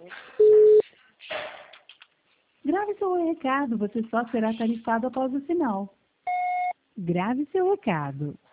Grave seu recado, você só será tarifado após o sinal. Grave seu recado.